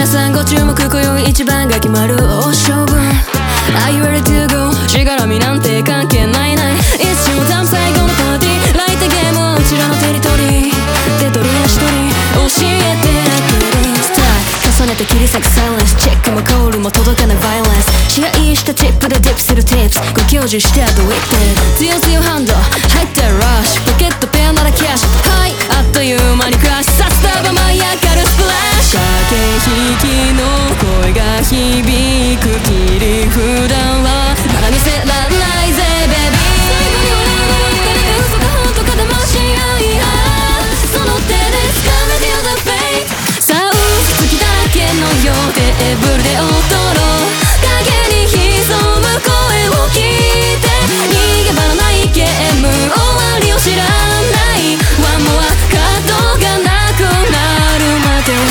さんご注目、今宵一番が決まる大勝負。 Are you ready to go？ しがらみなんて関係ないない。一瞬単最後のパーティー、ライトゲームはうちらのテリトリー。手取り足取り教えてくれ。スター重ねて切り裂くサイレンス、チェックもコールも届かないバイオレンス。支配したチップでディップするティップス、ご教授してドウィップ。強強ハンド入ってるラッシュ、ポケットペアならキャッシュ。はい、あっという間にクラッシュ。さスターバ舞い上がるスプラッシュ。駆け引きの声が響く切り札はまだ見せられないぜベビー。最後に俺の別れで嘘か本当か騙し合い、その手で掴め Feel the fate。 さあ嘘つきだらけのようテーブルで踊ろう。影に潜む声を聞いて逃げ場のないゲーム終わりを知らない。ワンモアカードがなくなるまで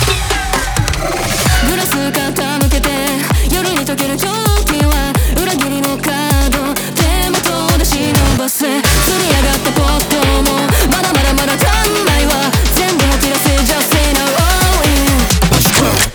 グラス傾けて夜に溶ける蒸気は裏切りのカード手元で忍ばせ。積み上がったポットもまだまだまだ足んないわ。全部吐き出せ Just say no oh yeah。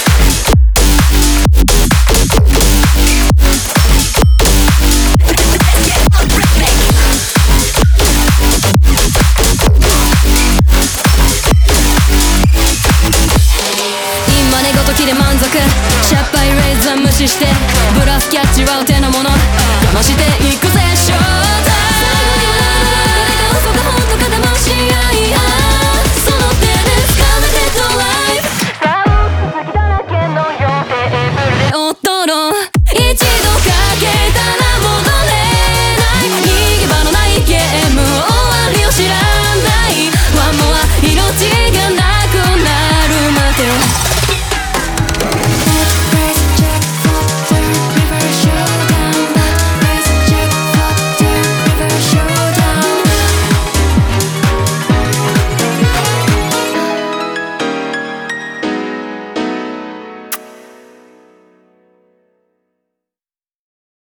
時で満足、シャッパイレイズは無視してブラフキャッチはお手の物かましていくぜショー。